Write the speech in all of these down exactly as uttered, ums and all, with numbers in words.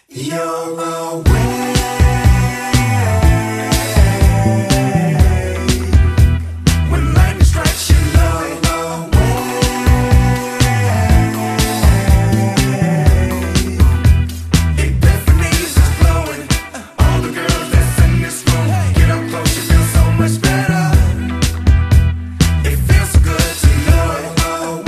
You're away. When lightning strikes you low, epiphanies is blowing. All the girls that's in this room, get up close, you feel so much better. It feels so good to know.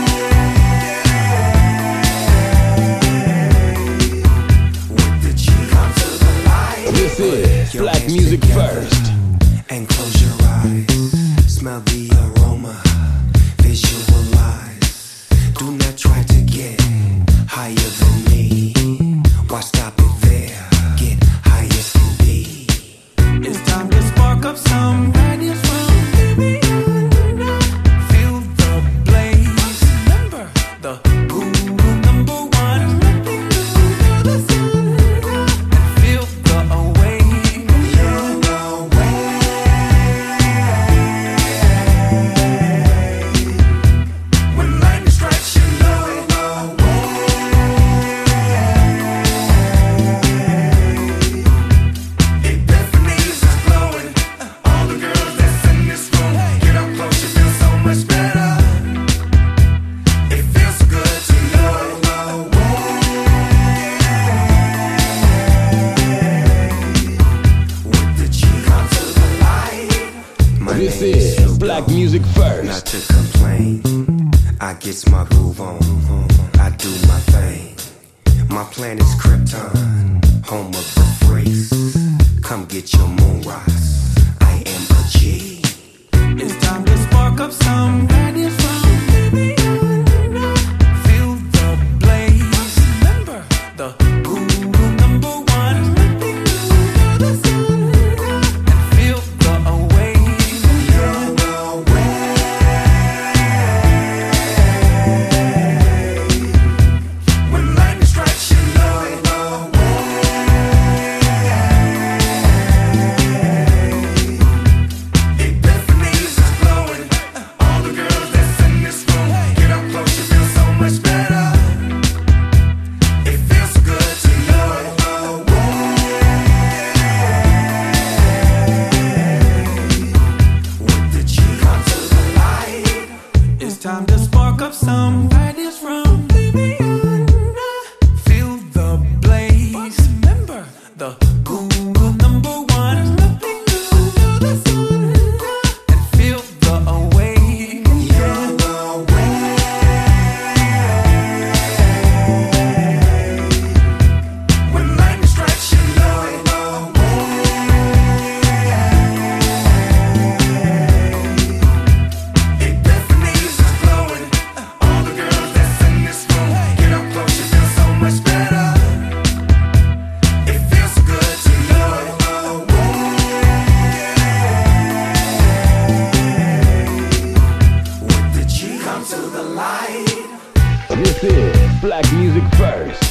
What did you come to the light? This is Your Black hands Music together First. And close your eyes. Smell the aroma. Visualize. Do not try to get higher than me. Why stop it there? Get high as can be. It's time to spark up some ideas from baby. Feel the blaze. Remember the cool number one. Nothing new to the sun. And feel the away. You're away. When lightning strikes you low, epiphanies is blowing. All the girls that's in this room, get up close, you feel so much better. It feels so good to know. What did you come to the light? My This name is Snoop Black Dogg. Music Not First. to complain, I gets my groove on. I do my thing. My planet's Krypton, home of the freaks. Come get your moonrise. I am a G. It's time to spark up some ideas from baby. Feel the blaze. Remember the cool number one. Nothing new to the sun. And feel the away. You're away. When lightning strikes you low, epiphanies is blowing. All the girls that's in this room, get up close, you feel so much better. It feels so good to know. What did you come to the light? It's time to spark up some ideas from baby. Feel the blaze. Remember the cool number one. Nothing new to the sun. And feel the away. You're away. When lightning strikes you low, epiphanies is blowing. All the girls that's in this room, get up close, you feel so much better. It feels so good to know. What did you come to the light? This is Black Music First.